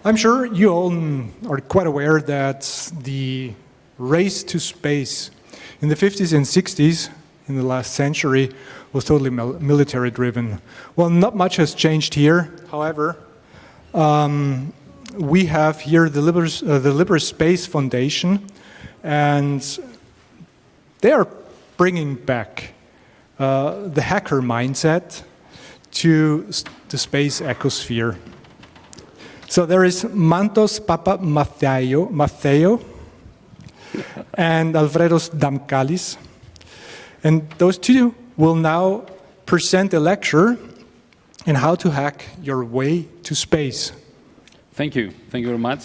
I'm sure you all are quite aware that the race to space in the 50s and 60s in the last century was totally military driven. Well, not much has changed here. However, we have here the Libre Space Foundation, and they are bringing back the hacker mindset to the space ecosphere. So there is Mantos Papa Matteo and Alfredos Damkalis, and those two will now present a lecture on how to hack your way to space. Thank you very much.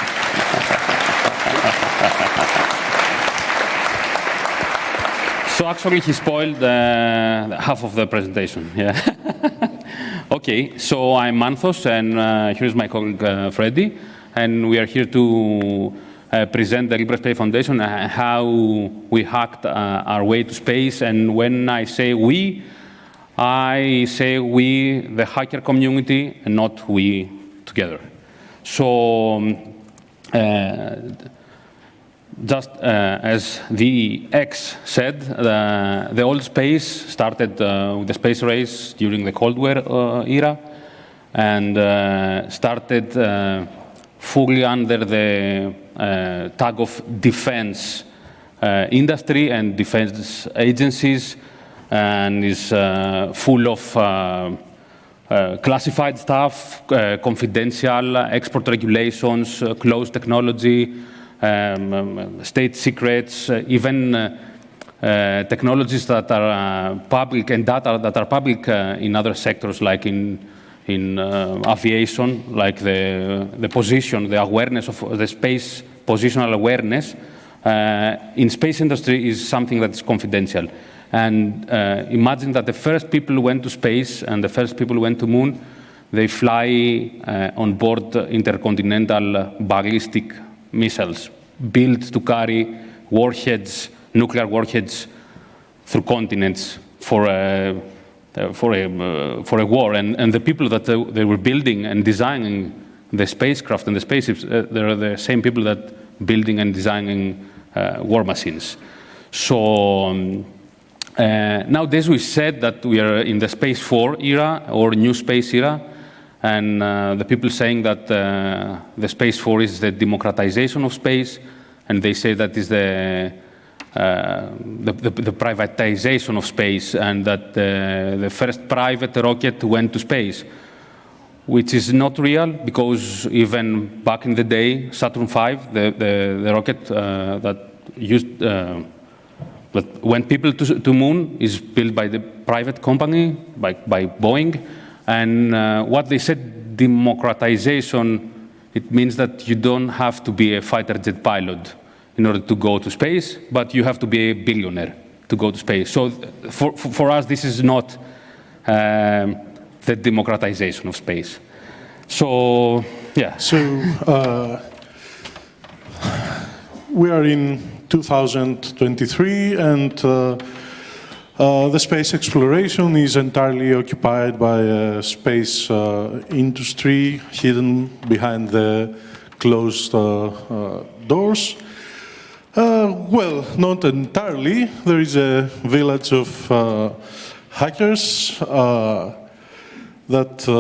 So actually he spoiled half of the presentation, yeah. Okay, so I'm Manthos, and here's my colleague Freddy, and we are here to present the Libre Space Foundation and how we hacked our way to space. And when I say we, the hacker community, and not we together. So just as the X said, the old space started with the space race during the Cold War era, and started fully under the tag of defense industry and defense agencies, and is full of classified stuff, confidential, export regulations, closed technology, state secrets, even technologies that are public and data that are public in other sectors, like in aviation, like the position, the awareness of the space, positional awareness in space industry is something that is confidential. And imagine that the first people who went to space and the first people who went to moon, they fly on board intercontinental ballistic missiles built to carry warheads, nuclear warheads, through continents for a war. And the people that they were building and designing the spacecraft and the spaceships, they're the same people that building and designing war machines. So nowadays we said that we are in the Space 4 era or new space era. And the people saying that the Space 4 is the democratization of space, and they say that is the privatization of space, and that the first private rocket went to space, which is not real, because even back in the day, Saturn V, the rocket that went people to moon, is built by the private company, by Boeing. And what they said, democratization, it means that you don't have to be a fighter jet pilot in order to go to space, but you have to be a billionaire to go to space. So for us, this is not the democratization of space. So, yeah. So we are in 2023, and the space exploration is entirely occupied by space industry hidden behind the closed doors. Well, not entirely. There is a village of hackers that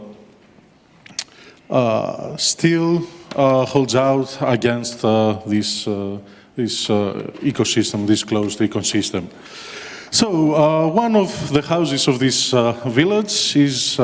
still holds out against this ecosystem, this closed ecosystem. So one of the houses of this village is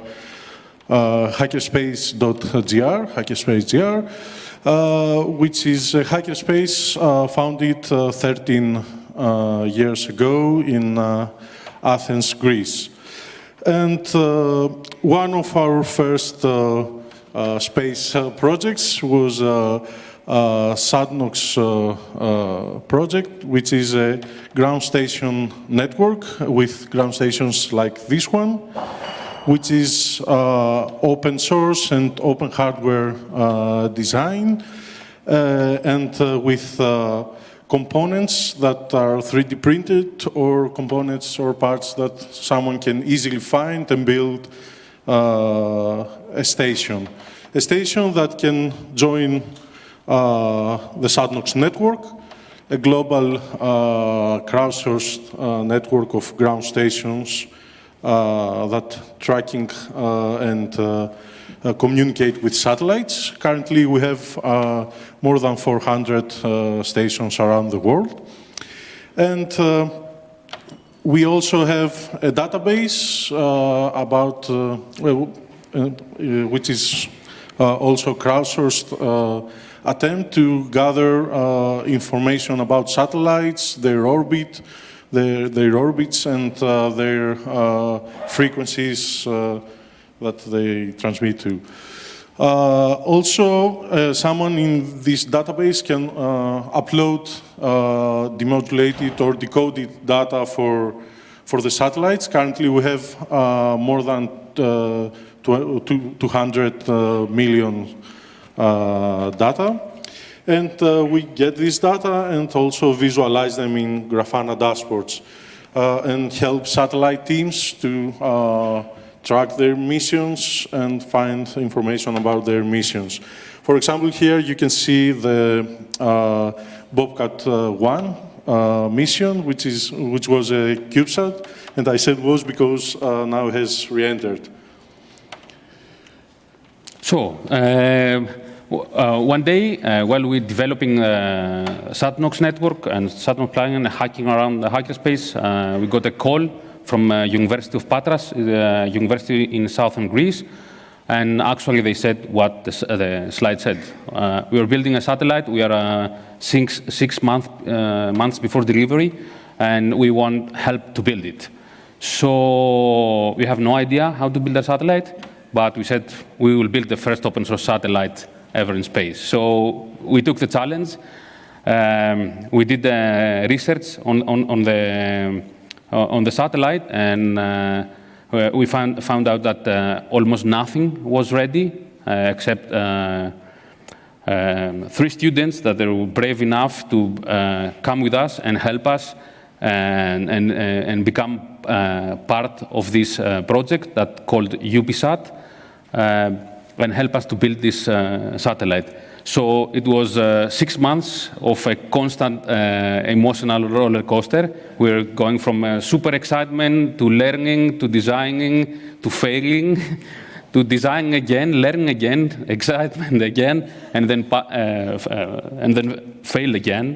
hackerspace.gr, which is a hackerspace founded 13 years ago in Athens, Greece. And one of our first space projects was SADNOX project, which is a ground station network with ground stations like this one, which is open source and open hardware design, and with components that are 3D printed, or components or parts that someone can easily find and build a station. A station that can join the SATNOX network, a global crowdsourced network of ground stations that tracking and communicate with satellites. Currently, we have more than 400 stations around the world. And we also have a database about, which is also crowdsourced attempt to gather information about satellites, their orbits, and their frequencies that they transmit to. Also, someone in this database can upload demodulated or decoded data for the satellites. Currently, we have more than 200 million data. And we get this data and also visualize them in Grafana dashboards and help satellite teams to track their missions and find information about their missions. For example, here you can see the Bobcat 1 mission, which was a CubeSat, and I said was because now it has re-entered. So, one day, while we're developing SATNOX network and SATNOX client and hacking around the hackerspace, we got a call from University of Patras, the university in southern Greece, and actually they said what the slide said. We are building a satellite. We are 6 months before delivery, and we want help to build it. So we have no idea how to build a satellite, but we said we will build the first open source satellite ever in space. So we took the challenge. We did research on the satellite, and we found out that almost nothing was ready except 3 students that were brave enough to come with us and help us and become part of this project that called UPSat and help us to build this satellite. So it was 6 months of a constant emotional roller coaster. We're going from super excitement to learning, to designing, to failing, to designing again, learning again, excitement again, and then fail again.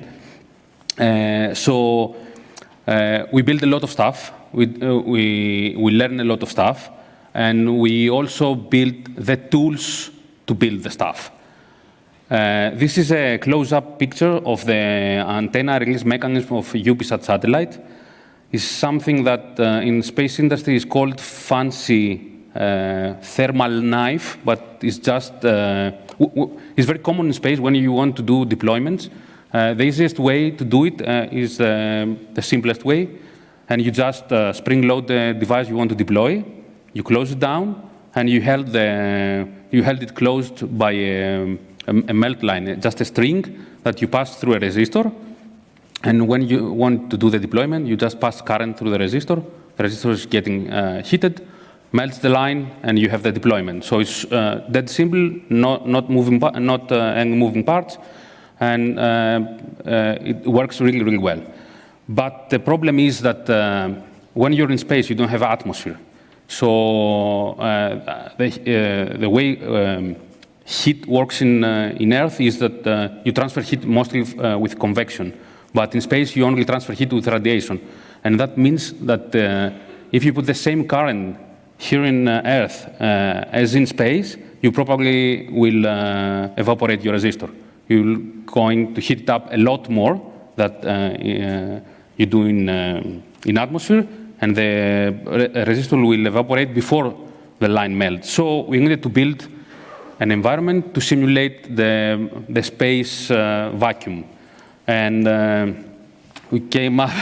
So we build a lot of stuff. We learn a lot of stuff, and we also build the tools to build the stuff. This is a close-up picture of the antenna release mechanism of UPSat satellite. It's something that in space industry is called fancy thermal knife, but it's just it's very common in space when you want to do deployments. The easiest way to do it is the simplest way, and you just spring load the device you want to deploy. You close it down, and you held it closed by a melt line, just a string that you pass through a resistor. And when you want to do the deployment, you just pass current through the resistor. The resistor is getting heated, melts the line, and you have the deployment. So it's that simple, not any moving parts, and it works really, really well. But the problem is that when you're in space, you don't have atmosphere. So the way heat works in Earth is that you transfer heat mostly with convection. But in space, you only transfer heat with radiation. And that means that if you put the same current here in Earth as in space, you probably will evaporate your resistor. You're going to heat it up a lot more than you do in atmosphere, and the resistor will evaporate before the line melts. So we needed to build an environment to simulate the space vacuum. And we came up.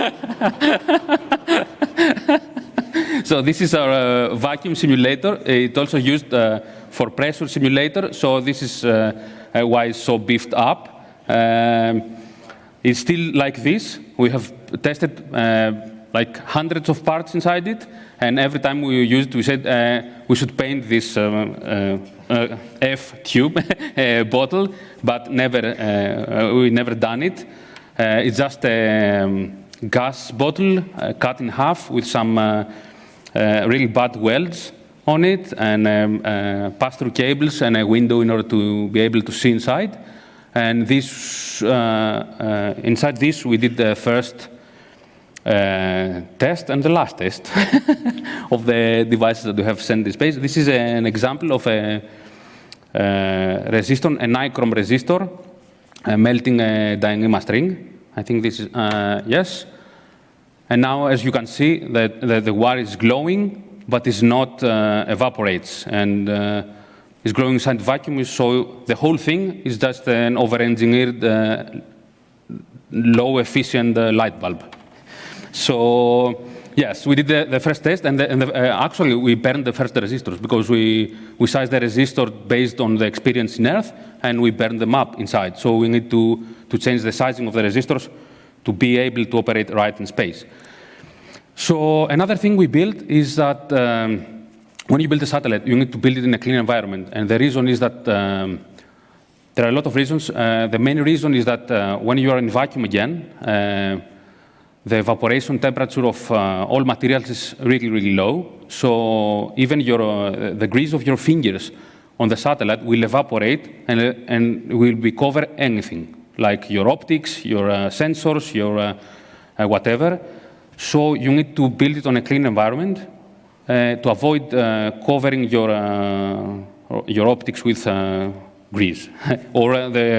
So this is our vacuum simulator. It's also used for pressure simulator. So this is why it's so beefed up. It's still like this. We have tested like hundreds of parts inside it, and every time we used it, we said we should paint this F tube bottle, but we never done it. It's just a gas bottle cut in half with some really bad welds on it, and pass-through cables and a window in order to be able to see inside. And this, inside this, we did the first test and the last test of the devices that we have sent in space. This is an example of a resistor, a nichrome resistor, melting a Dyneema string. I think this is, yes. And now, as you can see, that the wire is glowing, but is not evaporates, and is glowing inside vacuum. So the whole thing is just an over-engineered, low-efficient light bulb. So yes, we did the first test, and actually we burned the first resistors because we sized the resistor based on the experience in Earth, and we burned them up inside. So we need to change the sizing of the resistors to be able to operate right in space. So another thing we built is that when you build a satellite, you need to build it in a clean environment. And the reason is that there are a lot of reasons. The main reason is that when you are in vacuum again, the evaporation temperature of all materials is really, really low. So even the grease of your fingers on the satellite will evaporate and will be cover anything, like your optics, your sensors, your whatever. So you need to build it on a clean environment to avoid covering your optics with grease or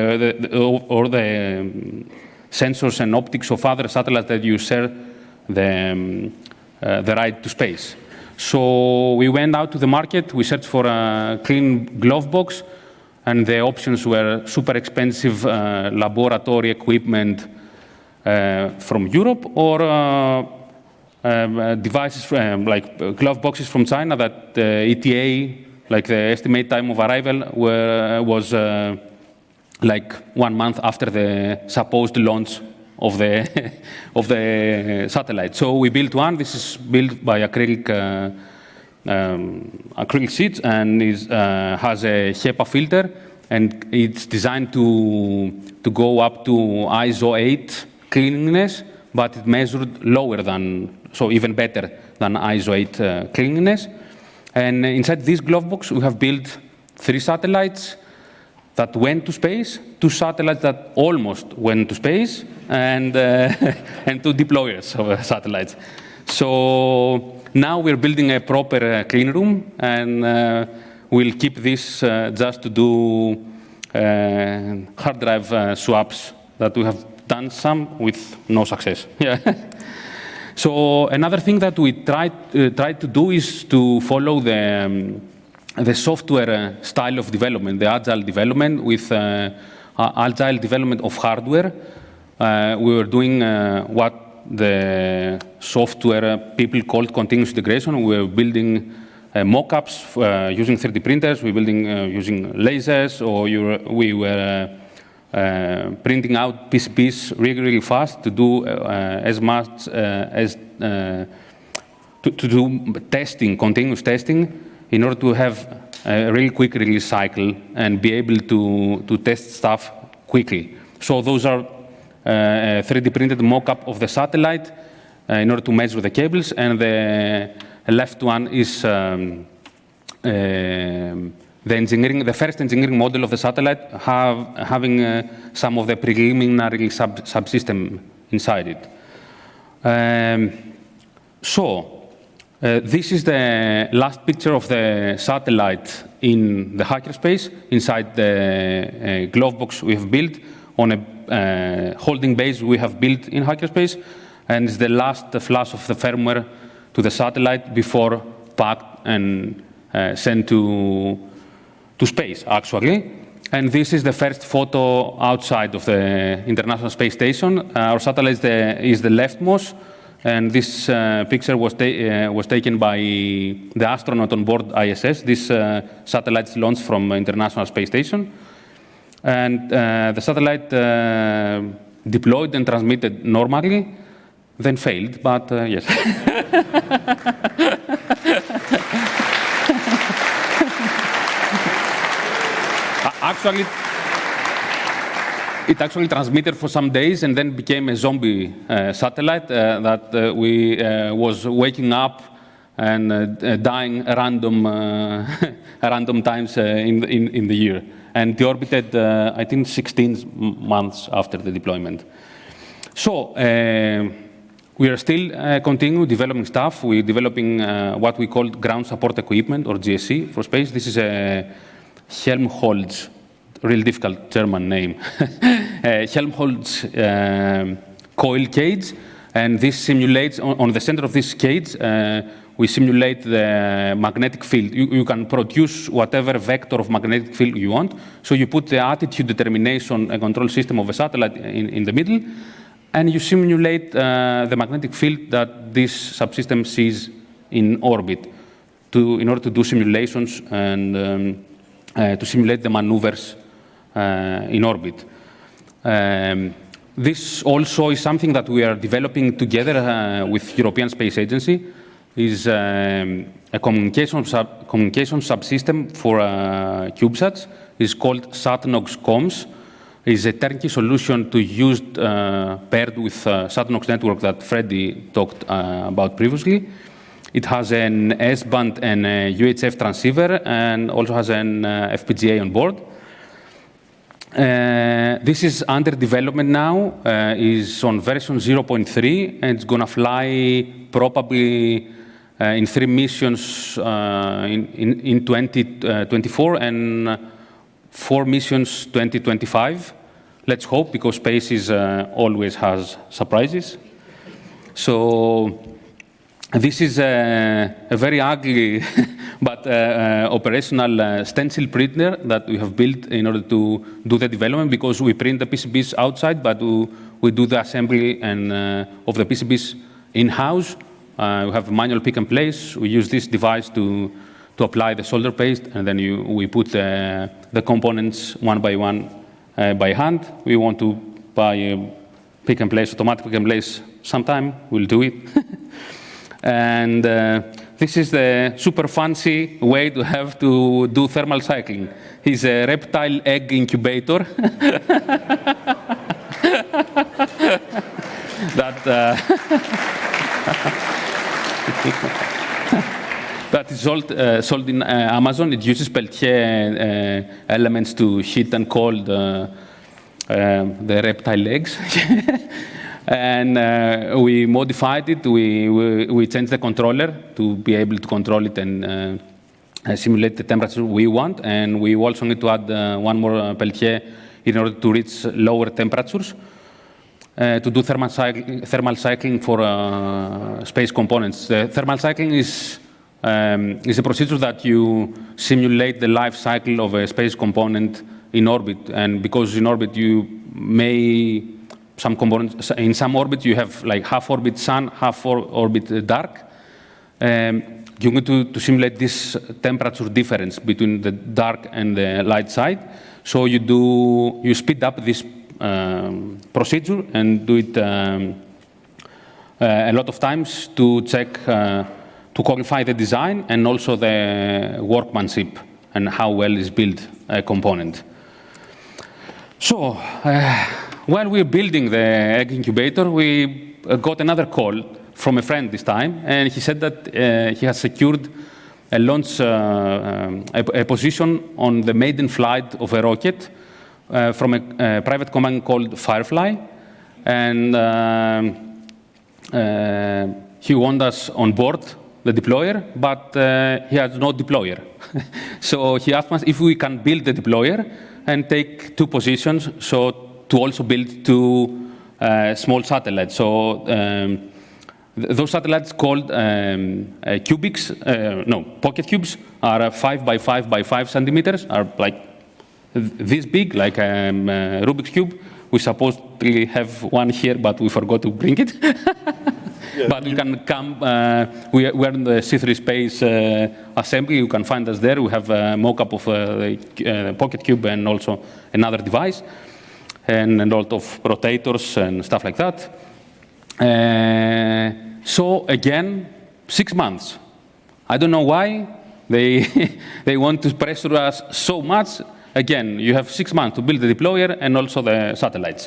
the sensors and optics of other satellites that you share the ride to space. So we went out to the market, we searched for a clean glove box, and the options were super expensive laboratory equipment from Europe, or devices like glove boxes from China that ETA, like the estimate time of arrival, was like 1 month after the supposed launch of the satellite. So we built one. This is built by acrylic sheets, and has a HEPA filter, and it's designed to go up to ISO 8 cleanliness, but it measured lower than, so even better than ISO 8 cleanliness. And inside this glove box, we have built 3 satellites that went to space, 2 satellites that almost went to space, and 2 deployers of satellites. So now we're building a proper clean room, and we'll keep this just to do hard drive swaps that we have done some with no success. Yeah. So another thing that we tried to do is to follow the software style of development, the agile development with agile development of hardware. We were doing what the software people called continuous integration. We were building mock-ups using 3D printers. We were building using lasers, or we were printing out PCBs really, really fast to do as much as to do testing, continuous testing, in order to have a really quick release cycle and be able to test stuff quickly. So those are 3D printed mock-up of the satellite in order to measure the cables, and the left one is the first engineering model of the satellite, having some of the preliminary subsystem inside it. This is the last picture of the satellite in the hackerspace, inside the glove box we have built on a holding base we have built in hackerspace, and it's the last flash of the firmware to the satellite before packed and sent to space, actually. And this is the first photo outside of the International Space Station. Our satellite is the leftmost, and this picture was taken by the astronaut on board ISS. This satellite is launched from International Space Station. And the satellite deployed and transmitted normally. then failed, but yes. Actually, it actually transmitted for some days and then became a zombie satellite that was waking up and dying random random times in the year. And deorbited, I think, 16 months after the deployment. So we are still continuing developing stuff. We're developing what we call ground support equipment, or GSE, for space. This is a Helmholtz, real difficult German name, Helmholtz coil cage. And this simulates, on the center of this cage, we simulate the magnetic field. You can produce whatever vector of magnetic field you want. So you put the attitude determination and control system of a satellite in the middle, and you simulate the magnetic field that this subsystem sees in orbit in order to do simulations and to simulate the maneuvers in orbit. This also is something that we are developing together with European Space Agency. Is a communication subsystem for CubeSats. It's called SatNOX Comms. It's a turnkey solution to use paired with SatNOX network that Freddy talked about previously. It has an S-band and a UHF transceiver and also has an FPGA on board. This is under development now. Is on version 0.3 and it's going to fly probably in 3 missions in 2024 and 4 missions 2025. Let's hope, because space always has surprises. So this is a very ugly but operational stencil printer that we have built in order to do the development, because we print the PCBs outside, but we do the assembly and of the PCBs in-house. We have a manual pick and place. We use this device to apply the solder paste, and then we put the components one by one by hand. We want to buy a pick and place, automatic pick and place sometime. We'll do it. And this is the super fancy way to have to do thermal cycling. It's a reptile egg incubator. That is sold in Amazon. It uses Peltier elements to heat and cold the reptile eggs. And we modified it. We changed the controller to be able to control it and simulate the temperature we want. And we also need to add one more Peltier in order to reach lower temperatures. To do thermal cycling for space components. Thermal cycling is a procedure that you simulate the life cycle of a space component in orbit. And because in orbit you may, some components, in some orbit you have like half orbit sun, half orbit dark. You need to simulate this temperature difference between the dark and the light side. So you speed up this procedure and do it a lot of times to check, to qualify the design and also the workmanship and how well is built a component. So while we're building the egg incubator, we got another call from a friend this time, and he said that he has secured a launch, a position on the maiden flight of a rocket from a private company called Firefly, and he wanted us on board the deployer, but he has no deployer. So he asked us if we can build the deployer and take 2 positions, so to also build 2 small satellites. So those satellites called cubics, pocket cubes, are 5 by 5 by 5 centimeters, are like this big, like a Rubik's Cube. We supposedly have one here, but we forgot to bring it. Yeah, but you can come, we're in the C3 Space assembly. You can find us there. We have a mock-up of the Pocket Cube and also another device, and a lot of rotators and stuff like that. So again, 6 months. I don't know why they, they want to pressure us so much. Again, you have 6 months to build the deployer and also the satellites.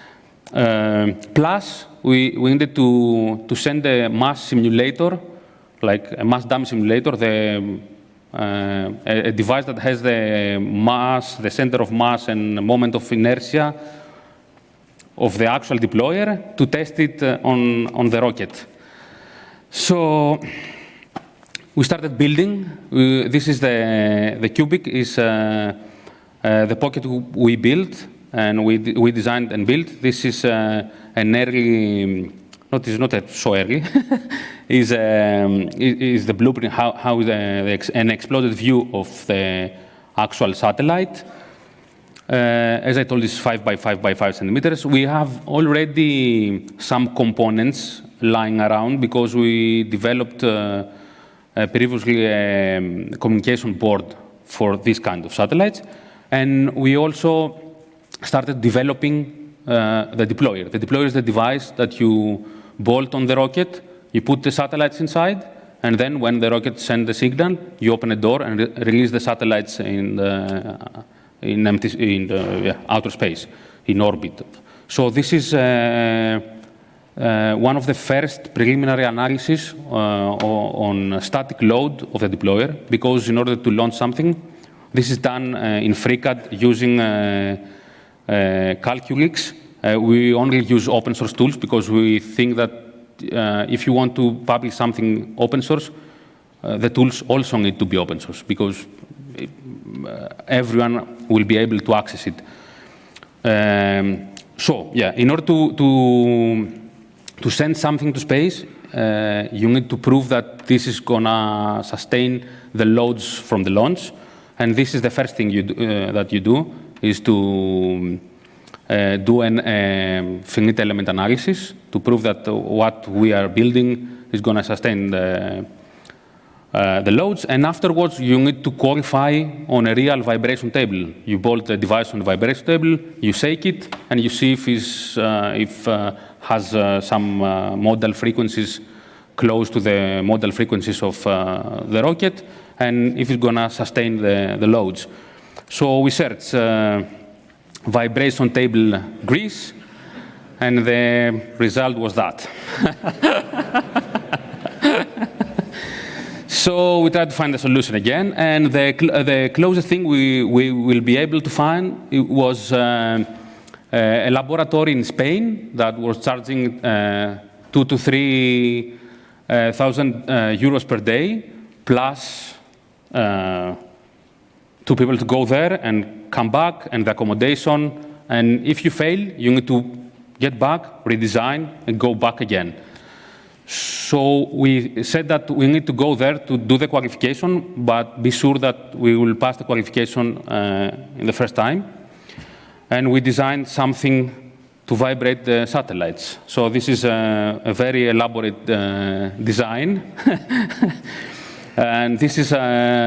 Plus, we needed to send a mass simulator, like a mass dam simulator, a device that has the mass, the center of mass and moment of inertia of the actual deployer to test it on the rocket. So we started building. This is the Cubic, is the pocket we built and we designed and built. This is an early, it's not so early, is the blueprint, how an exploded view of the actual satellite. As I told, it's 5 by 5 by 5 centimeters. We have already some components lying around because we developed previously a communication board for this kind of satellites. And we also started developing the deployer. The deployer is the device that you bolt on the rocket, you put the satellites inside, and then when the rocket sends the signal, you open a door and release the satellites in outer space, in orbit. So this is one of the first preliminary analysis on static load of the deployer, because in order to launch something, this is done in FreeCAD using Calculix. We only use open source tools because we think that if you want to publish something open source, the tools also need to be open source because everyone will be able to access it. So yeah, in order to send something to space, you need to prove that this is gonna sustain the loads from the launch. And this is the first thing that you do, is to do an finite element analysis to prove that what we are building is going to sustain the loads. And afterwards, you need to qualify on a real vibration table. You bolt the device on the vibration table, you shake it, and you see if it has some modal frequencies close to the modal frequencies of the rocket, and if it's going to sustain the loads. So we searched vibration table Greece, and the result was that. So we tried to find a solution again, and the closest thing we will be able to find was a laboratory in Spain that was charging 2,000 to 3,000 euros per day, plus 2 people to go there and come back, and the accommodation. And if you fail, you need to get back, redesign, and go back again. So we said that we need to go there to do the qualification, but be sure that we will pass the qualification in the first time. And we designed something to vibrate the satellites. So this is a very elaborate design. And this is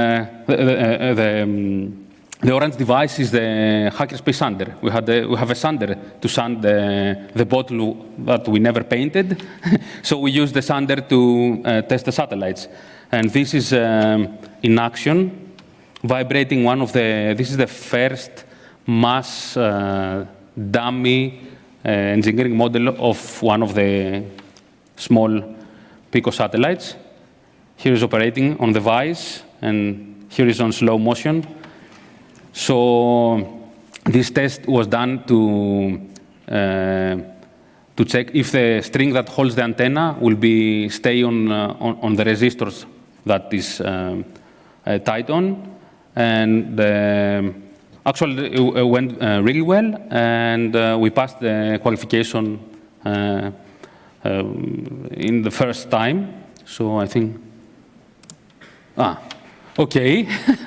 the orange device is the Hackerspace sander. We have a sander to sand the bottle that we never painted. So we use the sander to test the satellites. And this is in action, vibrating one of this is the first mass dummy engineering model of one of the small Pico satellites. Here is operating on the vice, and here is on slow motion. So this test was done to check if the string that holds the antenna will stay on the resistors that is tied on. And actually, it went really well, and we passed the qualification in the first time. So I think, okay.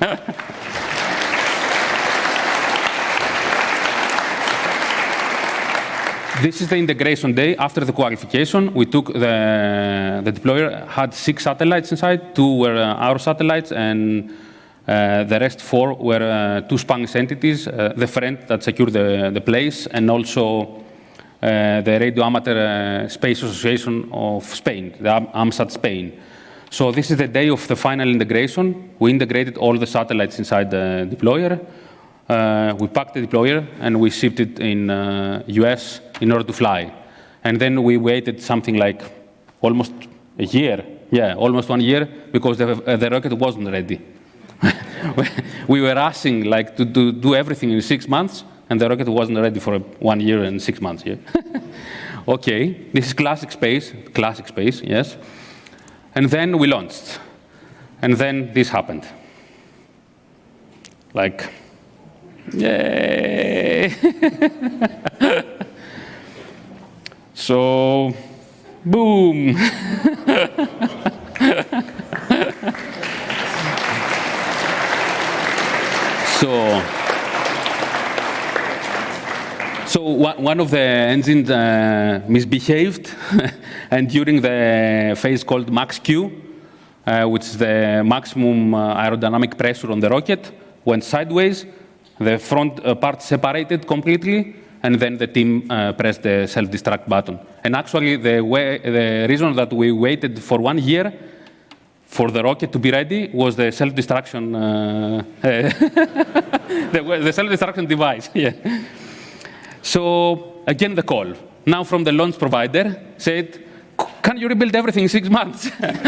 This is the integration day. After the qualification, we took the deployer, had 6 satellites inside. 2 were our satellites, and the rest 4 were 2 Spanish entities, the friend that secured the place, and also the Radio Amateur Space Association of Spain, the AMSAT Spain. So this is the day of the final integration. We integrated all the satellites inside the deployer. We packed the deployer and we shipped it in US in order to fly. And then we waited something like almost a year, almost 1 year, because the rocket wasn't ready. We were rushing like to do everything in 6 months, and the rocket wasn't ready for 1 year and 6 months. Yeah. Okay, this is classic space, yes. And then we launched, and then this happened. Like, yay! So, boom! So one of the engines misbehaved, and during the phase called max Q, which is the maximum aerodynamic pressure on the rocket, went sideways. The front part separated completely, and then the team pressed the self-destruct button. And actually, the reason that we waited for 1 year for the rocket to be ready was the self-destruction, the self-destruction device. Yeah. So again, the call. Now from the launch provider said, can you rebuild everything in 6 months?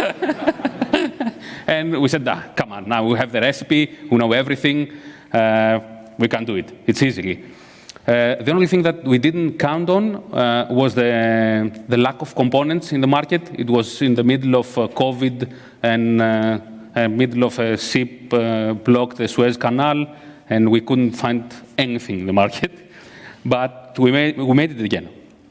And we said, come on, now we have the recipe, we know everything, we can do it. It's easily. The only thing that we didn't count on was the lack of components in the market. It was in the middle of COVID and middle of a ship blocked the Suez Canal, and we couldn't find anything in the market. But we made it again.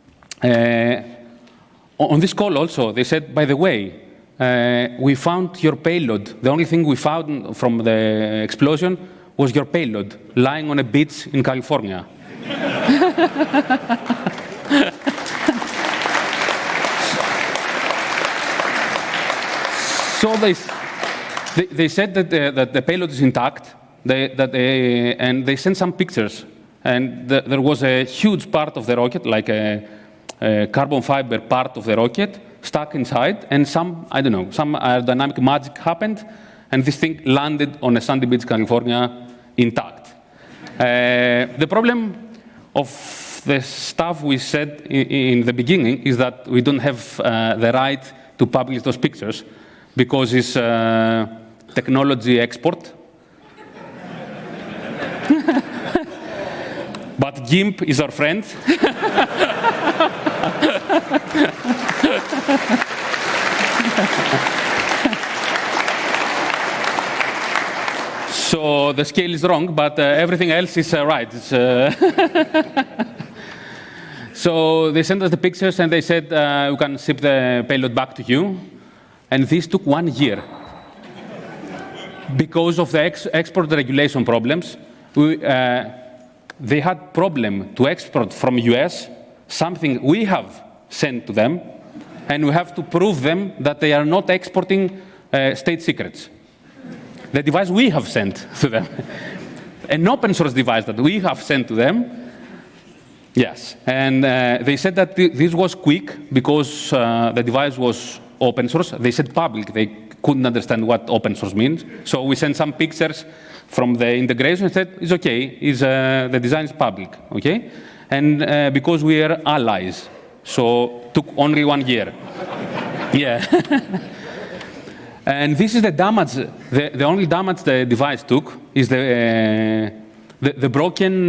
On this call also, they said, by the way, we found your payload. The only thing we found from the explosion was your payload lying on a beach in California. So they said that the payload is intact, and they sent some pictures. And there was a huge part of the rocket, like a carbon fiber part of the rocket, stuck inside, and some aerodynamic magic happened, and this thing landed on a sandy beach, California, intact. The problem of the stuff we said in the beginning is that we don't have the right to publish those pictures because it's technology export. But GIMP is our friend. So the scale is wrong, but everything else is right. So they sent us the pictures and they said, we can ship the payload back to you. And this took 1 year. Because of the export regulation problems, they had problem to export from US something we have sent to them, and we have to prove them that they are not exporting state secrets. The device we have sent to them, an open source device that we have sent to them, yes. And they said that this was quick because the device was open source. They said public. They couldn't understand what open source means. So we sent some pictures from the integration and said, it's okay, the design is public, okay? And because we are allies, so took only 1 year. Yeah. And this is the damage, the only damage the device took is the broken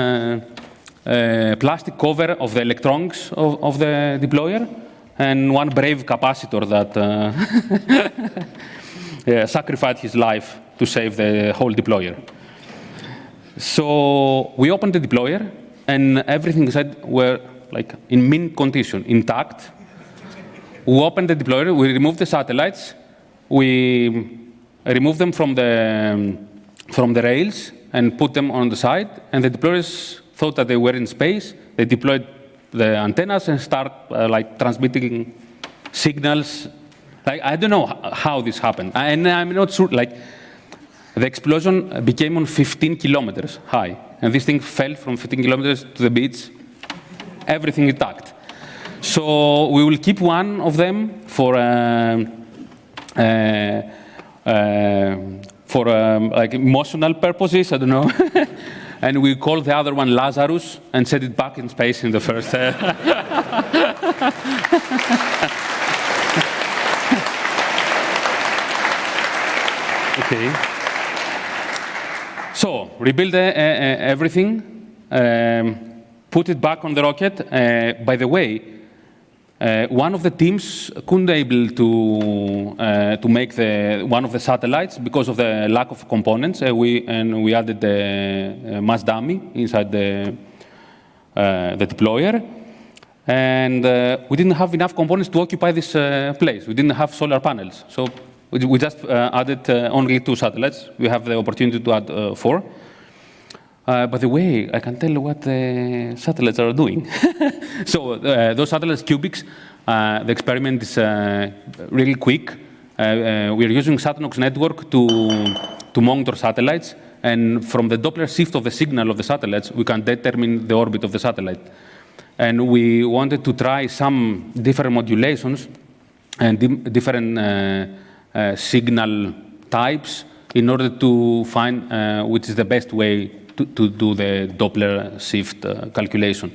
plastic cover of the electronics of the deployer, and one brave capacitor that sacrificed his life to save the whole deployer. So we opened the deployer, and everything said were like in mint condition, intact. We opened the deployer, we removed the satellites, we removed them from the rails and put them on the side, and the deployers thought that they were in space. They deployed the antennas and start like transmitting signals. Like, I don't know how this happened, and I'm not sure. Like, the explosion became on 15 kilometers high, and this thing fell from 15 kilometers to the beach everything intact. So we will keep one of them for like emotional purposes, I don't know. And we call the other one Lazarus and set it back in space in the first. Okay. So rebuild everything, put it back on the rocket. By the way, one of the teams couldn't able to make one of the satellites because of the lack of components. We added the mass dummy inside the deployer, and we didn't have enough components to occupy this place. We didn't have solar panels, so we just added only 2 satellites. We have the opportunity to add 4. By the way, I can tell what the satellites are doing. So those satellites, cubics, the experiment is really quick. We're using Satnox network to monitor satellites, and from the Doppler shift of the signal of the satellites, we can determine the orbit of the satellite. And we wanted to try some different modulations and different signal types in order to find which is the best way to do the Doppler shift calculation.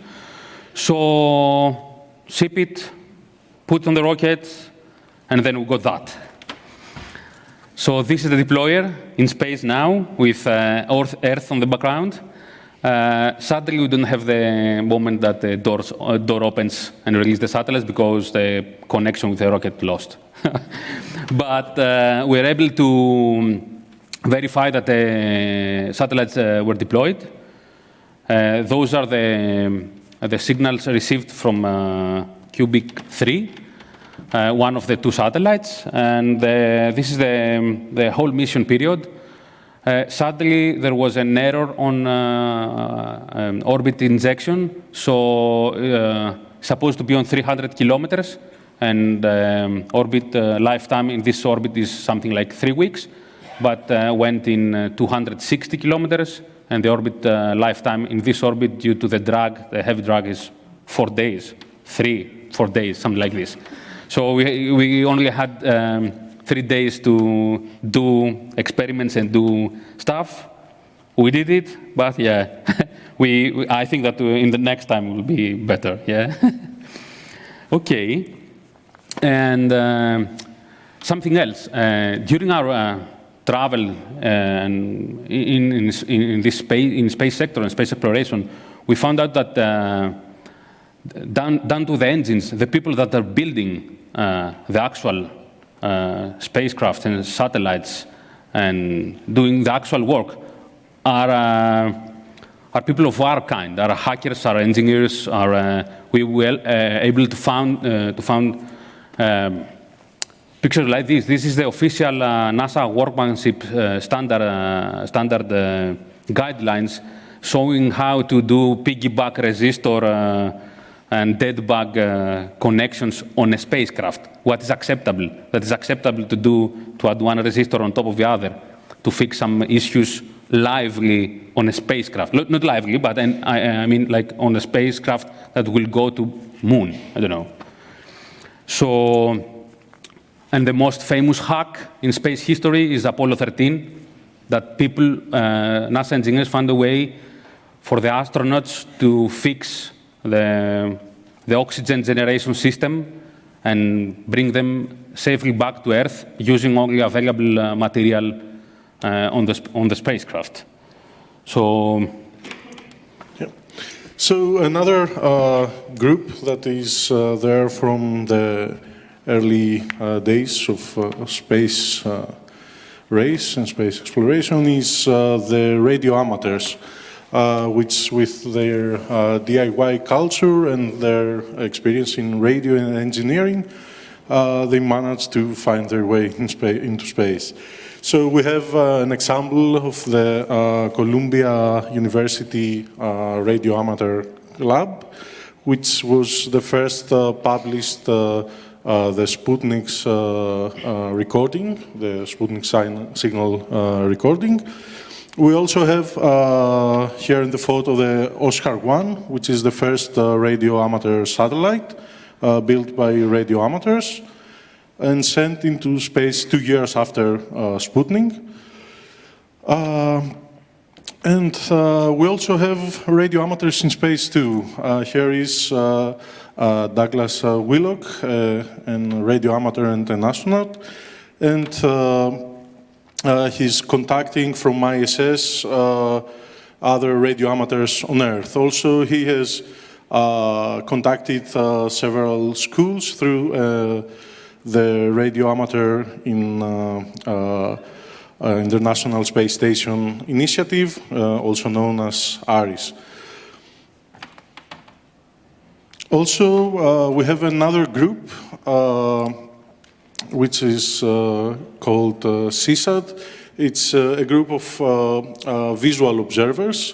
So ship it, put it on the rocket, and then we got that. So this is the deployer in space now with Earth on the background. Sadly, we don't have the moment that the door opens and releases the satellites because the connection with the rocket lost. But we're able to verify that the satellites were deployed. Those are the signals received from Cubic 3, one of the 2 satellites. And this is the whole mission period. Sadly, there was an error on orbit injection. So supposed to be on 300 kilometers. And orbit lifetime in this orbit is something like 3 weeks. But went in 260 kilometers, and the orbit lifetime in this orbit due to the drag, the heavy drag, is 4 days, 4 days, something like this. So we only had 3 days to do experiments and do stuff. We did it, but yeah, I think that in the next time will be better, yeah. Okay, and something else. During our travel in this space sector and space exploration, we found out that down to the engines, the people that are building the actual spacecraft and satellites and doing the actual work are people of our kind, are hackers, are engineers, are we were able to found pictures like this. This is the official NASA workmanship standard guidelines showing how to do piggyback resistor and dead bug connections on a spacecraft. What is acceptable? That is acceptable to add one resistor on top of the other to fix some issues lively on a spacecraft. Not lively, but I mean like on a spacecraft that will go to moon. I don't know. So. And the most famous hack in space history is Apollo 13, that people, NASA engineers found a way for the astronauts to fix the oxygen generation system and bring them safely back to Earth using only available material on the spacecraft. So. Yeah. So another group that is there from the early days of space race and space exploration is the radio amateurs, which with their DIY culture and their experience in radio and engineering, they managed to find their way into space. So we have an example of the Columbia University Radio Amateur Lab, which was the first published the Sputnik's recording, the Sputnik signal recording, We also have here in the photo the Oscar 1, which is the first radio amateur satellite built by radio amateurs and sent into space 2 years after Sputnik. And we also have radio amateurs in space too. Here is Douglas Willock, a radio amateur and an astronaut. And he's contacting from ISS other radio amateurs on Earth. Also, he has contacted several schools through the radio amateur in International Space Station Initiative, also known as ARIS. Also, we have another group which is called CSAT. It's a group of visual observers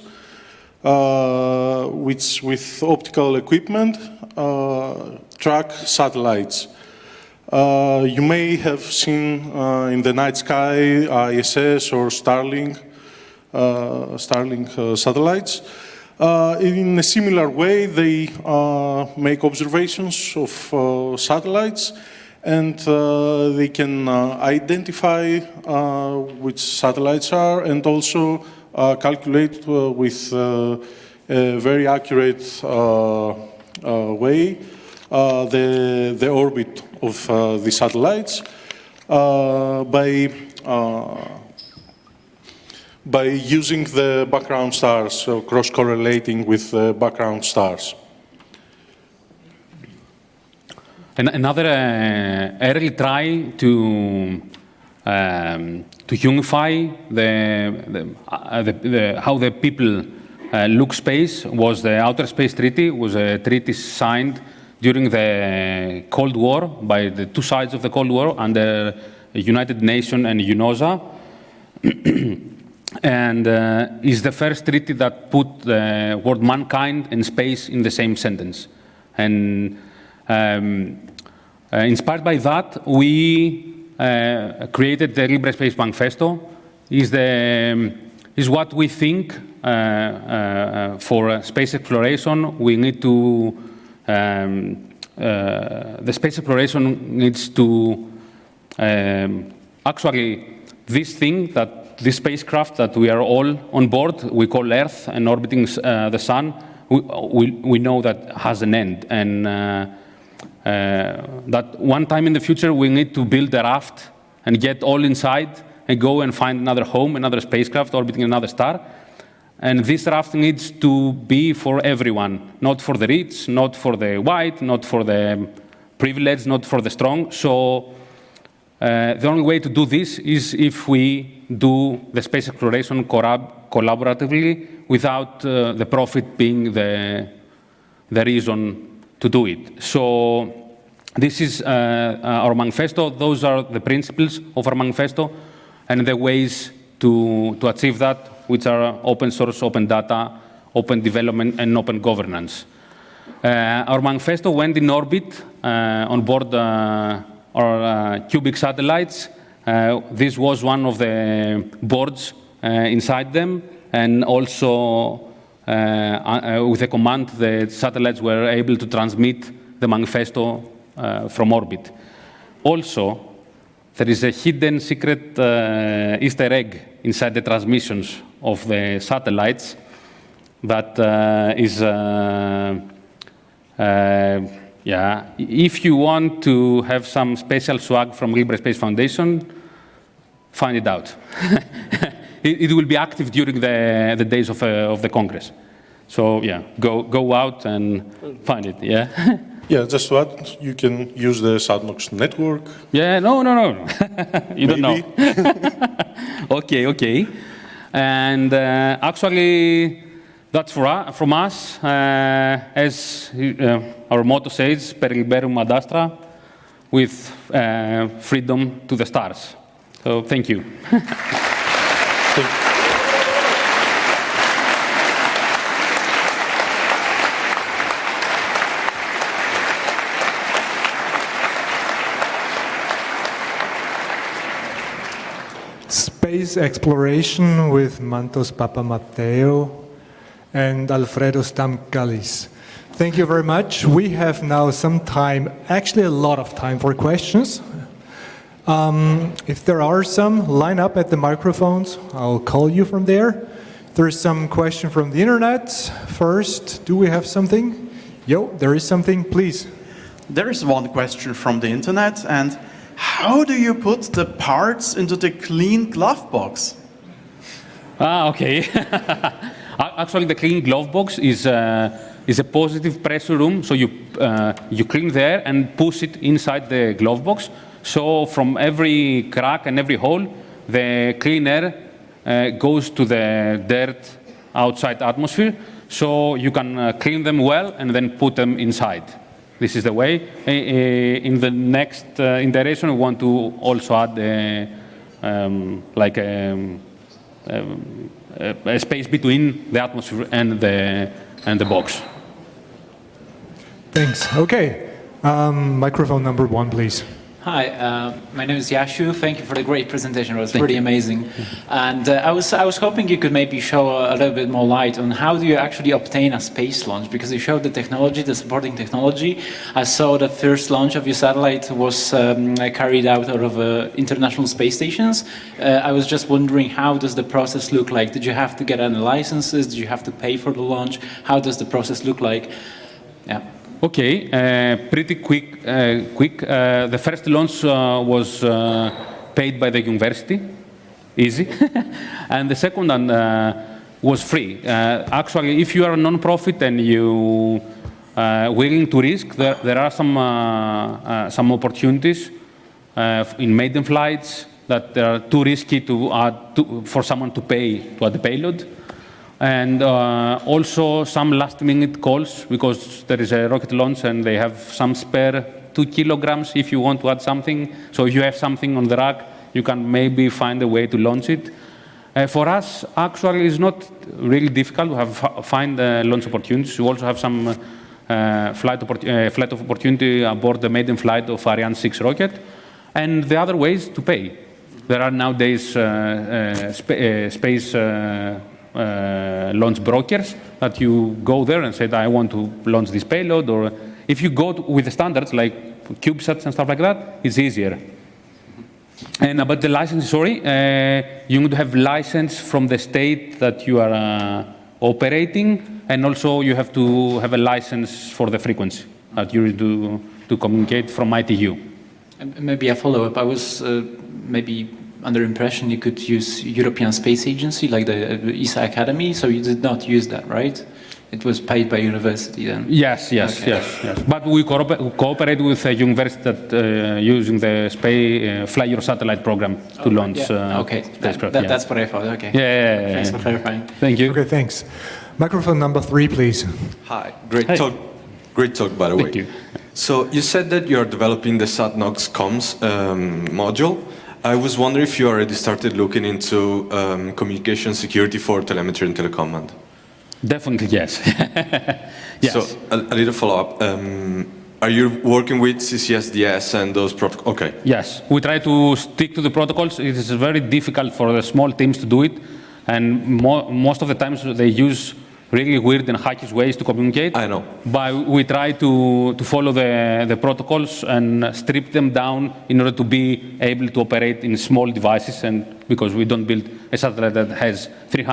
which, with optical equipment, track satellites. You may have seen in the night sky ISS or Starlink satellites. In a similar way, they make observations of satellites, and they can identify which satellites are, and also calculate with a very accurate way the orbit of the satellites by using the background stars, so cross-correlating with the background stars. Another early try to unify how the people look space was the Outer Space Treaty. It was a treaty signed during the Cold War by the two sides of the Cold War under the United Nations and UNOSA. And is the first treaty that put the word mankind and space in the same sentence. And inspired by that, we created the Libre Space Manifesto. Is what we think for space exploration. We need to the space exploration needs to actually this thing that this spacecraft that we are all on board, we call Earth and orbiting the Sun, we know that has an end. And that one time in the future, we need to build a raft and get all inside and go and find another home, another spacecraft orbiting another star. And this raft needs to be for everyone, not for the rich, not for the white, not for the privileged, not for the strong. So the only way to do this is if we do the space exploration collaboratively without the profit being the reason to do it. So this is our manifesto. Those are the principles of our manifesto and the ways to achieve that, which are open source, open data, open development, and open governance. Our manifesto went in orbit on board our cubic satellites. This was one of the boards inside them, and also with a command, the satellites were able to transmit the manifesto from orbit. Also, there is a hidden secret Easter egg inside the transmissions of the satellites that is, yeah, if you want to have some special swag from Libre Space Foundation, find it out. It will be active during the days of the Congress. So yeah, go out and find it, yeah? Yeah, just to add, you can use the SatMox network. Yeah, no. You don't know. Okay. And actually, that's from us. As our motto says, per liberum ad astra, with freedom to the stars. So thank you. Space Space Exploration with Mantos Papamateo and Alfredo Stamkalis. Thank you very much. We have now some time, actually a lot of time for questions. If there are some, line up at the microphones. I'll call you from there. There's some question from the internet. First, do we have something? Yo, there is something, please. There is one question from the internet, and how do you put the parts into the clean glove box? Okay. Actually, the clean glove box is a positive pressure room. So you clean there and push it inside the glove box. So from every crack and every hole, the clean air goes to the dirt outside atmosphere. So you can clean them well and then put them inside. This is the way. In the next iteration, we want to also add a space between the atmosphere and the box. Thanks. Okay. Microphone number 1, please. Hi, my name is Yashu. Thank you for the great presentation. It was pretty amazing. And I was hoping you could maybe show a little bit more light on how do you actually obtain a space launch, because you showed the technology, the supporting technology. I saw the first launch of your satellite was carried out of international space stations. I was just wondering, how does the process look like? Did you have to get any licenses? Did you have to pay for the launch? How does the process look like? Yeah. Okay, pretty quick. The first launch was paid by the university, easy. And the second one was free. Actually, if you are a non-profit and you are willing to risk, there are some opportunities in maiden flights that are too risky for someone to pay to add the payload. And also some last-minute calls, because there is a rocket launch and they have some spare 2 kilograms if you want to add something. So if you have something on the rack, you can maybe find a way to launch it. For us, actually, it's not really difficult to find launch opportunities. We also have some flight of opportunity aboard the maiden flight of Ariane 6 rocket. And the other ways to pay. There are nowadays space launch brokers that you go there and say, I want to launch this payload. Or if you go with the standards like CubeSats and stuff like that, it's easier. And about the license, you need to have license from the state that you are operating, and also you have to have a license for the frequency that you do to communicate from ITU. And maybe a follow-up. I was maybe under impression you could use European Space Agency, like the ESA Academy, so you did not use that, right? It was paid by university then? Yes. But we cooperate with a university that using the Fly Your Satellite program to launch spacecraft. That's what I thought, okay. Yeah. Thanks for clarifying. Thank you. Okay, thanks. Microphone number 3, please. Hi, great talk. Great talk, by the way. Thank you. So you said that you are developing the SatNox comms module. I was wondering if you already started looking into communication security for telemetry and telecommand. Definitely, yes. Yes. So a little follow-up. Are you working with CCSDS and those protocols? Okay. Yes, we try to stick to the protocols. It is very difficult for the small teams to do it, and most of the times they use really weird and hackish ways to communicate. I know. But we try to follow the protocols and strip them down in order to be able to operate in small devices, and because we don't build a satellite that has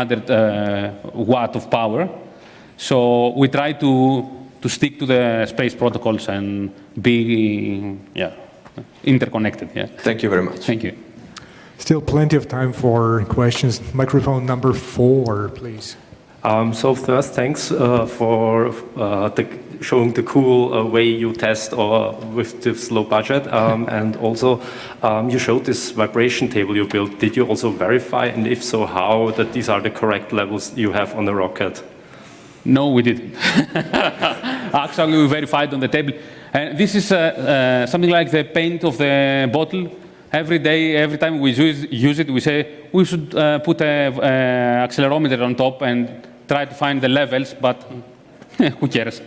300 watt of power. So we try to stick to the space protocols and be interconnected. Yeah. Thank you very much. Thank you. Still plenty of time for questions. Microphone number 4, please. So first, thanks for showing the cool way you test with this low budget. And also, you showed this vibration table you built. Did you also verify, and if so, how, that these are the correct levels you have on the rocket? No, we didn't. Actually, we verified on the table. And this is something like the paint of the bottle. Every day, every time we use it, we say we should put an accelerometer on top and try to find the levels, but who cares?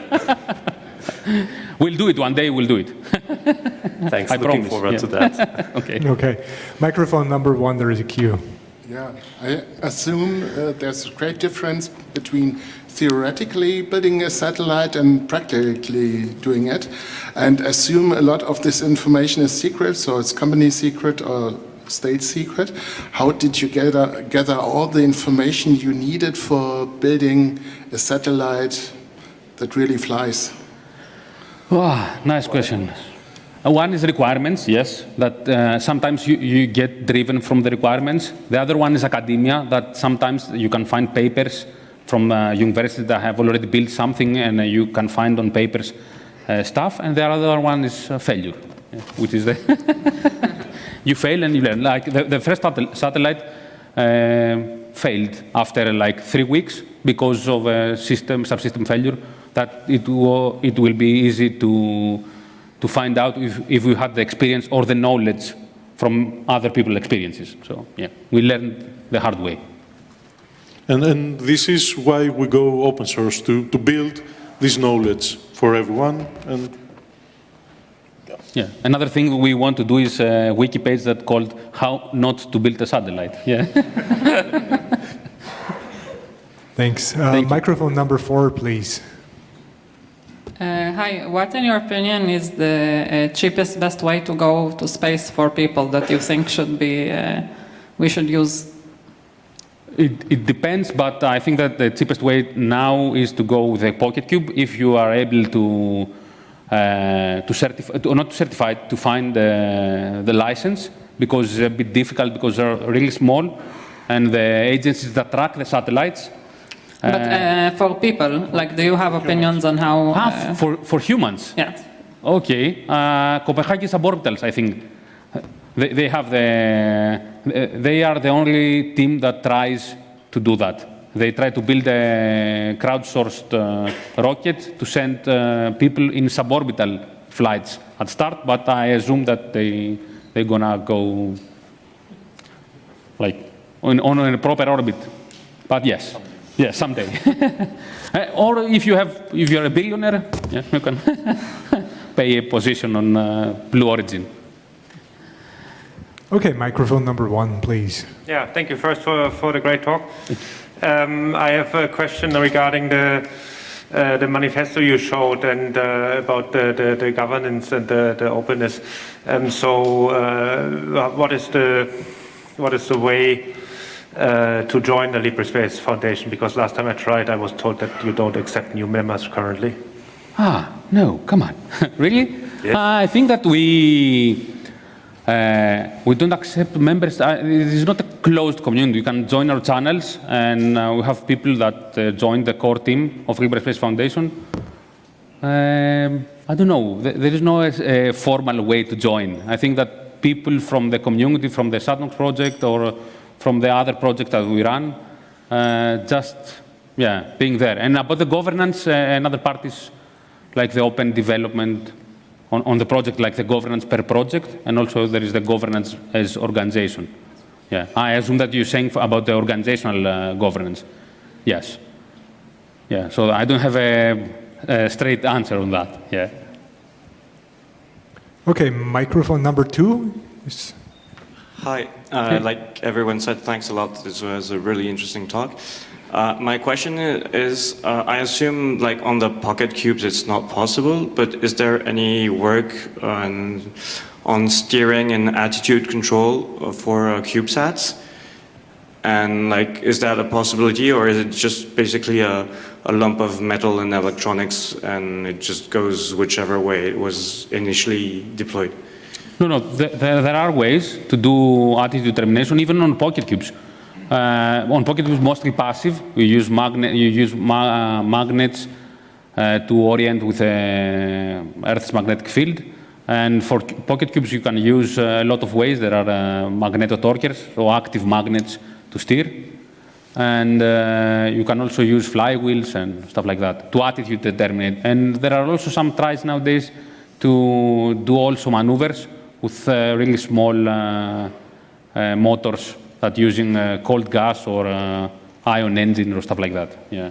We'll do it one day, we'll do it. Thanks, I looking promise. forward to that. Okay. Okay. Microphone number 1, there is a queue. Yeah, I assume there's a great difference between theoretically building a satellite and practically doing it, and assume a lot of this information is secret, so it's company secret or state secret. How did you gather all the information you needed for building a satellite that really flies? Ah, nice question. One is requirements, yes, that sometimes you get driven from the requirements. The other one is academia, that sometimes you can find papers from universities that have already built something and you can find on papers stuff. And the other one is failure, which is the you fail and you learn. Like the first satellite failed after like 3 weeks because of a subsystem failure, that it will be easy to find out if we had the experience or the knowledge from other people's experiences. So yeah, we learned the hard way. And this is why we go open source, to build this knowledge for everyone. And yeah, another thing we want to do is a wiki page that's called "How Not to Build a Satellite." Yeah. Thanks. Thank you. Microphone number 4, please. Hi, what in your opinion is the cheapest, best way to go to space for people that you think should be, we should use? It depends, but I think that the cheapest way now is to go with a Pocket Cube if you are able to find the license, because it's a bit difficult because they're really small, and the agencies that track the satellites. But for people, like, do you have opinions on how? For humans? Yes. Okay. Copenhagen Suborbitals, I think. They are the only team that tries to do that. They try to build a crowdsourced rocket to send people in suborbital flights at start, but I assume that they're gonna go like on a proper orbit. But yes. Yes, someday. Or if you're a billionaire, yeah, you can pay a position on Blue Origin. Okay, microphone number 1, please. Yeah, thank you first for the great talk. I have a question regarding the manifesto you showed and about the governance and the openness. What is the way to join the LibreSpace Foundation? Because last time I tried, I was told that you don't accept new members currently. No, come on. Really? Yes. I think that we don't accept members. It is not a closed community. You can join our channels, and we have people that join the core team of LibreSpace Foundation. I don't know. There is no formal way to join. I think that people from the community, from the SatNox project, or from the other project that we run, being there. And about the governance, another part is like the open development on the project, like the governance per project, and also there is the governance as organization. Yeah, I assume that you're saying about the organizational governance. Yes. Yeah, so I don't have a straight answer on that. Yeah. Okay, microphone number 2. Hi, like everyone said, thanks a lot. This was a really interesting talk. My question is, I assume like on the Pocket Cubes it's not possible, but is there any work on steering and attitude control for CubeSats? And like, is that a possibility, or is it just basically a lump of metal and electronics and it just goes whichever way it was initially deployed? No, there are ways to do attitude determination, even on Pocket Cubes. On Pocket Cubes, mostly passive. You use magnets to orient with Earth's magnetic field. And for Pocket Cubes, you can use a lot of ways. There are magnetotorquers, so active magnets to steer. And you can also use flywheels and stuff like that to attitude determine. And there are also some tries nowadays to do also maneuvers with really small motors that using cold gas or ion engine or stuff like that. Yeah.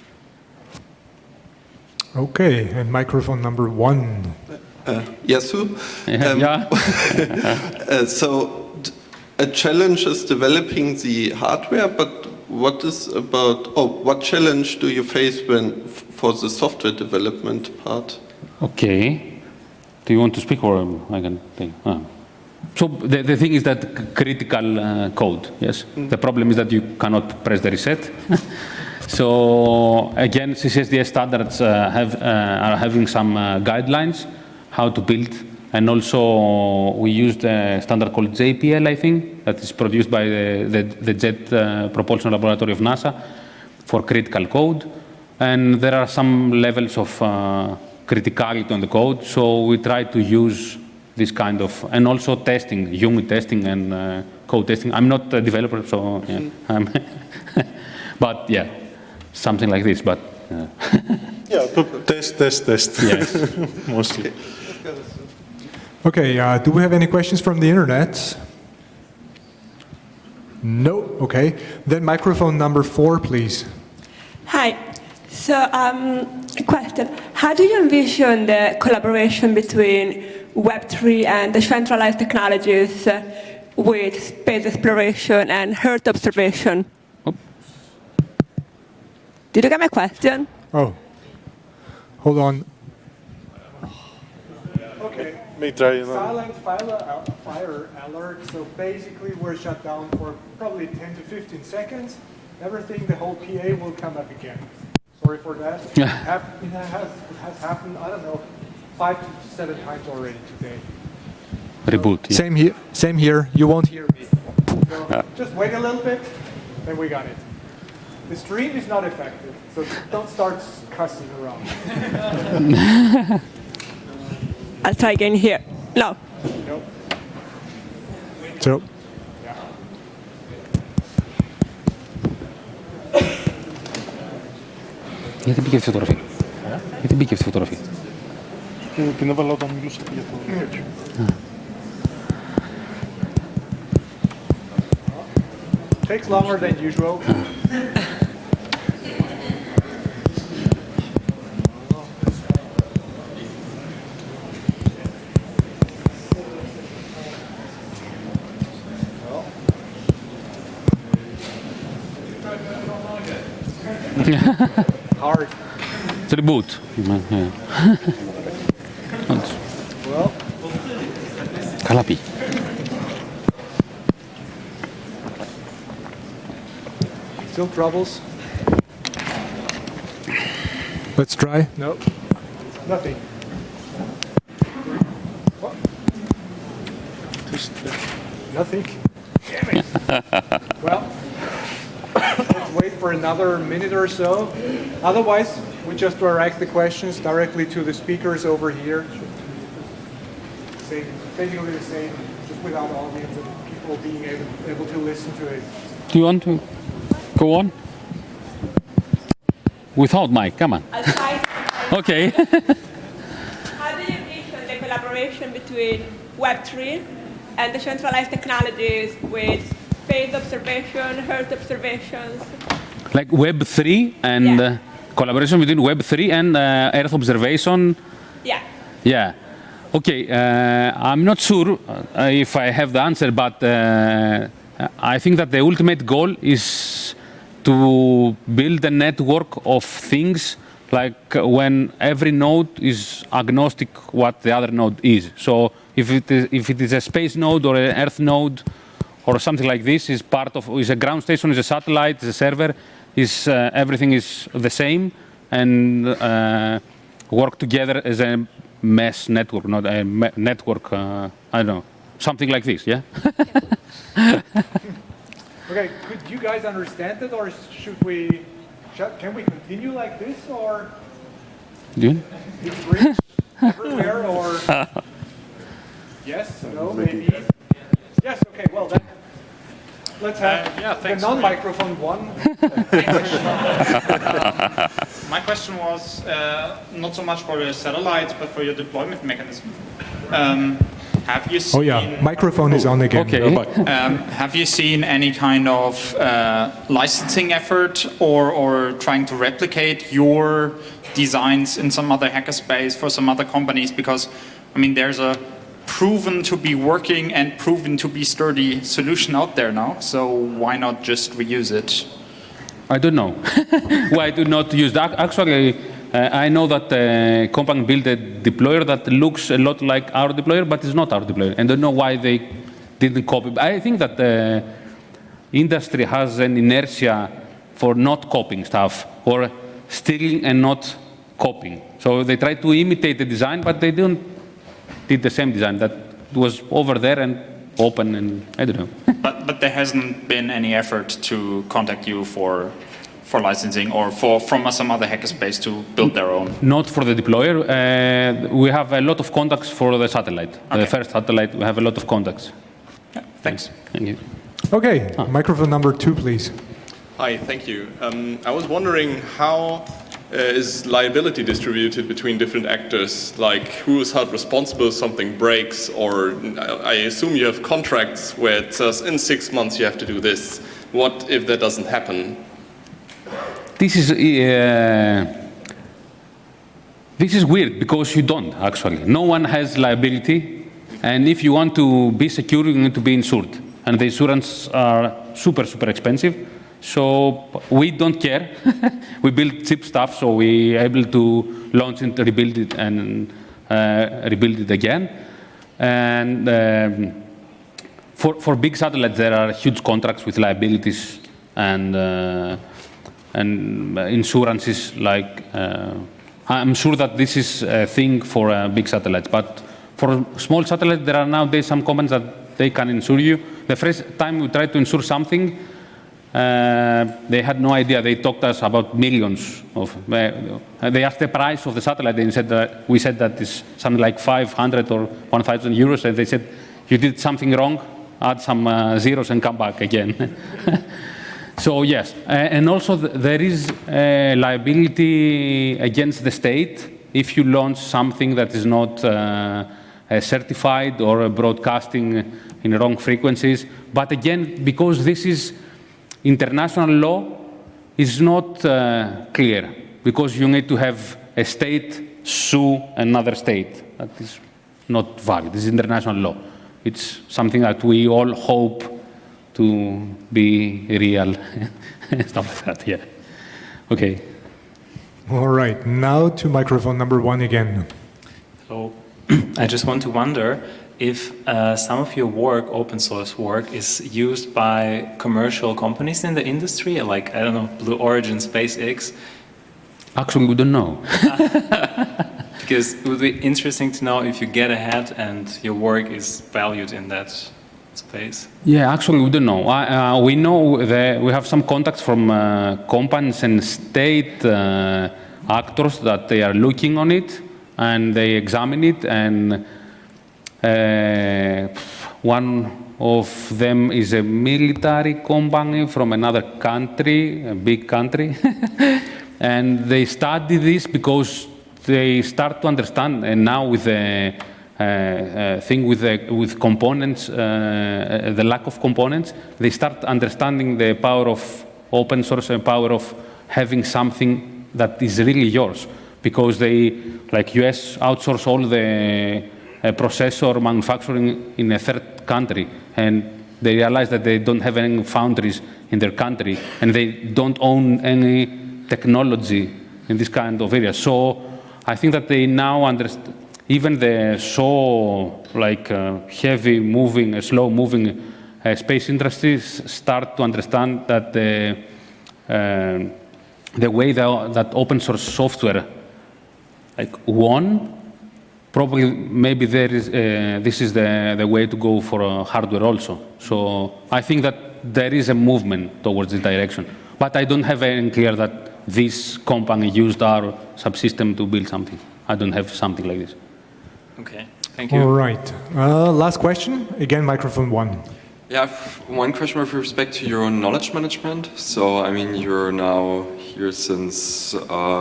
Okay, and microphone number 1. Yasu? Yeah. So a challenge is developing the hardware, but what challenge do you face for the software development part? Okay. Do you want to speak or I can take? So the thing is that critical code, yes. The problem is that you cannot press the reset. So again, CCSDS standards are having some guidelines how to build, and also we used a standard called JPL, I think, that is produced by the Jet Propulsion Laboratory of NASA for critical code, and there are some levels of criticality on the code, so we try to use this kind of, and also testing, unit testing and code testing. I'm not a developer, so yeah, but yeah, something like this. But yeah, test. Yes, mostly. Okay, do we have any questions from the internet? No. Okay, then microphone number 4, please. Hi. So, a question. How do you envision the collaboration between Web3 and decentralized technologies with space exploration and Earth observation? Oh. Did you get my question? Oh, hold on. Okay. May try. Silent fire alert. So basically, we're shut down for probably 10 to 15 seconds. Everything, the whole PA will come up again. Sorry for that. It has happened, I don't know, 5 to 7 times already today. Reboot. So, Yeah. Same here. You won't hear me. So just wait a little bit, and we got it. The stream is not affected, so don't start cussing around. I'll try again here. No. Nope. So. Γιατί μπήκε αυτή η φωτογραφία. Γιατί μπήκε αυτή η φωτογραφία. Την έβαλα όταν μιλούσα για το τέτοιο. Takes longer than usual. Hard. To the boot. Well. Καλά πει. Still troubles? Let's try. No. Nothing. What? Nothing. Damn it. Well, let's wait for another minute or so. Otherwise, we just direct the questions directly to the speakers over here. Basically the same, just without audience and people being able to listen to it. Do you want to go on? Without mic, come on. I'll try. Okay. How do you envision the collaboration between Web3 and decentralized technologies with space observation, Earth observations? Like Web3 and collaboration between Web3 and Earth observation? Yeah. Yeah. Okay, I'm not sure if I have the answer, but I think that the ultimate goal is to build a network of things, like when every node is agnostic what the other node is. So if it is a space node or an Earth node or something like this, is a ground station, is a satellite, is a server, everything is the same, and work together as a mesh network, not a network, I don't know, something like this, yeah? Okay, could you guys understand it, or can we continue like this, or bridge everywhere, or yes, no, maybe? Yes, okay, well then, let's have the non-microphone one. My question was not so much for your satellites, but for your deployment mechanism. Have you seen... Oh yeah, microphone is on again. Okay. Have you seen any kind of licensing effort or trying to replicate your designs in some other hackerspace for some other companies? Because, I mean, there's a proven to be working and proven to be sturdy solution out there now. So why not just reuse it? I don't know why I do not use that. Actually, I know that a company built a deployer that looks a lot like our deployer, but it's not our deployer. And I don't know why they didn't copy. I think that the industry has an inertia for not copying stuff, or stealing and not copying. So they try to imitate the design, but they did the same design that was over there and open, and I don't know. But there hasn't been any effort to contact you for licensing or from some other hackerspace to build their own? Not for the deployer. We have a lot of contacts for the satellite. Okay. The first satellite, we have a lot of contacts. Yeah, thanks. Thank you. Okay, microphone number 2, please. Hi, thank you. I was wondering how is liability distributed between different actors? Like who is held responsible if something breaks? Or I assume you have contracts where it says in 6 months you have to do this. What if that doesn't happen? This is weird because you don't actually. No one has liability, and if you want to be secure, you need to be insured, and the insurance are super expensive. So we don't care. We build cheap stuff, so we are able to launch it, rebuild it, and rebuild it again. And for big satellites, there are huge contracts with liabilities and insurances. Like I'm sure that this is a thing for big satellites, but for small satellites, there are nowadays some companies that they can insure you. The first time we tried to insure something, they had no idea. They talked to us about millions of. They asked the price of the satellite, and said that we said that is something like 500 or 1,000 euros, and they said you did something wrong, add some zeros and come back again. So yes, and also there is a liability against the state if you launch something that is not certified or broadcasting in wrong frequencies. But again, because this is international law, is not clear, because you need to have a state sue another state. That is not valid. This is international law. It's something that we all hope to be real, stuff like that, yeah. Okay. All right, now to microphone number 1 again. So I just want to wonder if some of your work, open source work, is used by commercial companies in the industry, like, I don't know, Blue Origin, SpaceX? Actually, we don't know. Because it would be interesting to know if you get ahead and your work is valued in that space. Yeah, actually, we don't know. We know that we have some contacts from companies and state actors that they are looking on it, and they examine it, and one of them is a military company from another country, a big country, and they study this because they start to understand, and now with the thing with components, the lack of components, they start understanding the power of open source and power of having something that is really yours, because they, like US, outsource all the processor manufacturing in a third country, and they realize that they don't have any foundries in their country, and they don't own any technology in this kind of area. So I think that they now understand, even the heavy moving, slow moving space industries start to understand that the way that open source software won, probably maybe this is the way to go for hardware also. So I think that there is a movement towards this direction, but I don't have any clear that this company used our subsystem to build something. I don't have something like this. Okay, thank you. All right, last question, again, microphone 1. Yeah, I have one question with respect to your knowledge management. So, I mean, you're now here since,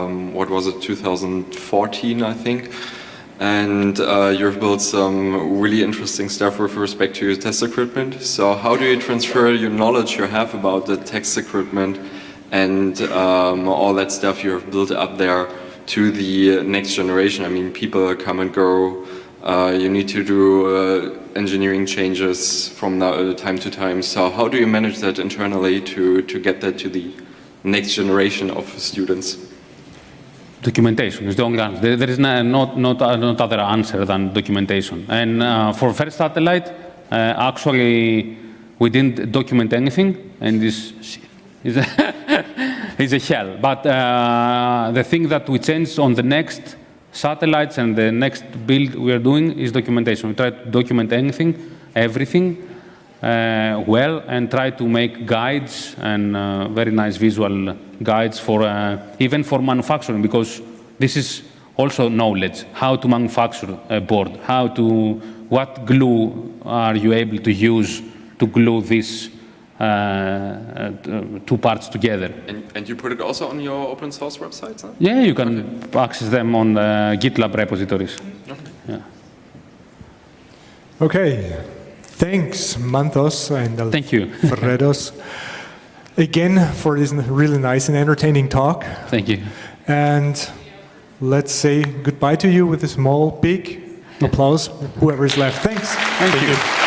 2014, I think. And you've built some really interesting stuff with respect to your test equipment. So how do you transfer your knowledge you have about the test equipment and all that stuff you have built up there to the next generation? I mean, people come and go. You need to do engineering changes from time to time. So how do you manage that internally to get that to the next generation of students? Documentation is the only answer. There is not other answer than documentation. And for first satellite, actually, we didn't document anything, and this is a hell. But the thing that we changed on the next satellites and the next build we are doing is documentation. We try to document everything well, and try to make guides and very nice visual guides for even for manufacturing, because this is also knowledge, how to manufacture a board, what glue are you able to use to glue these two parts together. And you put it also on your open source websites? Huh? Yeah, you can access them on GitLab repositories. Yeah. Okay. Thanks, Manthos and Thank you. Alfredos, again for this really nice and entertaining talk. Thank you. And let's say goodbye to you with a small, big applause, whoever is left. Thanks. Thank you.